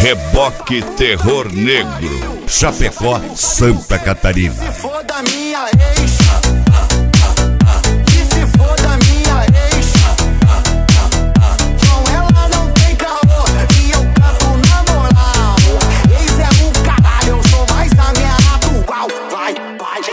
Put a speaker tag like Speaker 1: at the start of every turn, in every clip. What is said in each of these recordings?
Speaker 1: Reboque Terror Negro, Chapecó, Santa Catarina.
Speaker 2: Se for da minha ex, e se for da minha ex, com ela não tem caô e eu canto na moral. Ex é o caralho, eu sou mais a minha atual. Vai, vai,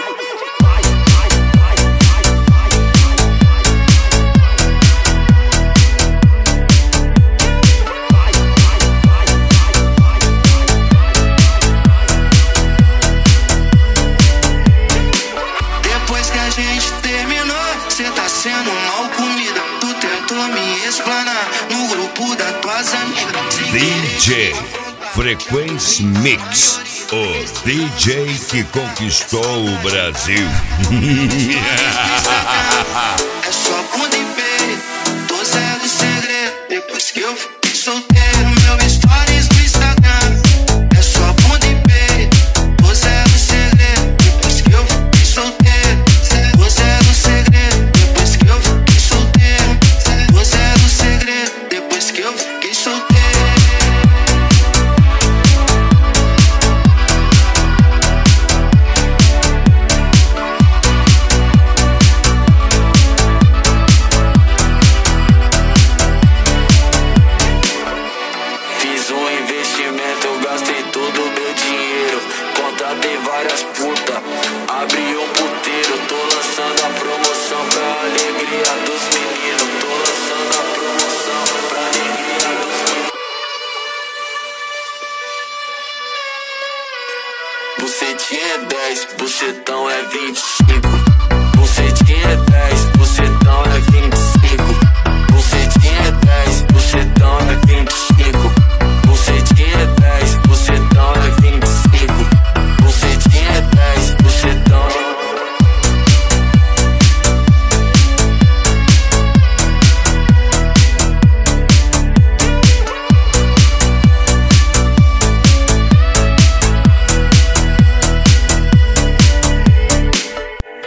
Speaker 3: cê tá sendo mal comida. Tu tentou me explanar no grupo das tuas amigas.
Speaker 1: DJ Frequency Mix, o DJ que conquistou o Brasil.
Speaker 3: É só bunda e peito, tô zero segredo. Depois que eu fiquei solteiro, meu stories no Instagram. É só bunda e peito, tô zero segredo. Depois que eu fiquei solteiro, tô zero segredo. Depois que eu fiquei solteiro, tô zero segredo. Depois que eu fiquei solteiro. Fiz um investimento, eu gastei todo o meu dinheiro. Contratei várias putas, abri um puteiro. Tô lançando a promoção pra alegria dos meninos. Tô lançando a promoção pra alegria dos meninos. Bucetinha é 10, bucetão é 25. Bucetinha é 10, bucetão é 25.